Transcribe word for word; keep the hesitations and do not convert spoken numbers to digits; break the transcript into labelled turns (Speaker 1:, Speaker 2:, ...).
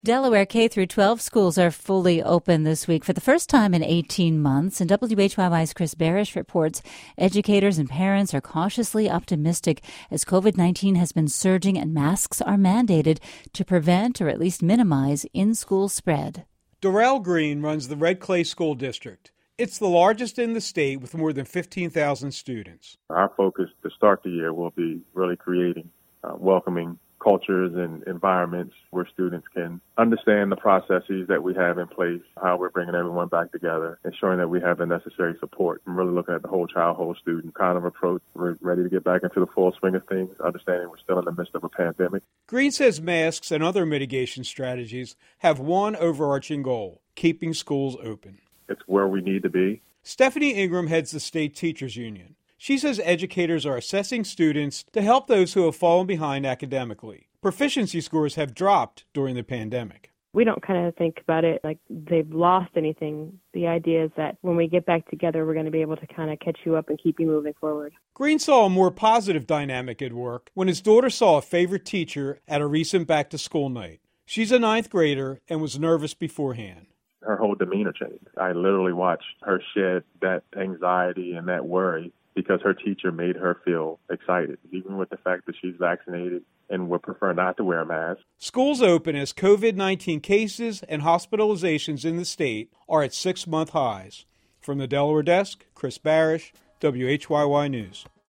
Speaker 1: Delaware K through twelve schools are fully open this week for the first time in eighteen months, and W H Y Y's Chris Barish reports educators and parents are cautiously optimistic as COVID nineteen has been surging and masks are mandated to prevent or at least minimize in-school spread.
Speaker 2: Darrell Green runs the Red Clay School District. It's the largest in the state with more than fifteen thousand students.
Speaker 3: Our focus to start the year will be really creating uh, welcoming cultures and environments where students can understand the processes that we have in place, how we're bringing everyone back together, ensuring that we have the necessary support, and really looking at the whole child, whole student kind of approach. We're ready to get back into the full swing of things, understanding we're still in the midst of a pandemic.
Speaker 2: Green says masks and other mitigation strategies have one overarching goal: keeping schools open.
Speaker 3: It's where we need to be.
Speaker 2: Stephanie Ingram heads the State Teachers Union. She says educators are assessing students to help those who have fallen behind academically. Proficiency scores have dropped during the pandemic.
Speaker 4: We don't kind of think about it like they've lost anything. The idea is that when we get back together, we're going to be able to kind of catch you up and keep you moving forward.
Speaker 2: Green saw a more positive dynamic at work when his daughter saw a favorite teacher at a recent back-to-school night. She's a ninth grader and was nervous beforehand.
Speaker 3: Her whole demeanor changed. I literally watched her shed that anxiety and that worry because her teacher made her feel excited, even with the fact that she's vaccinated and would prefer not to wear a mask.
Speaker 2: Schools open as COVID nineteen cases and hospitalizations in the state are at six-month highs. From the Delaware desk, Chris Barish, W H Y Y News.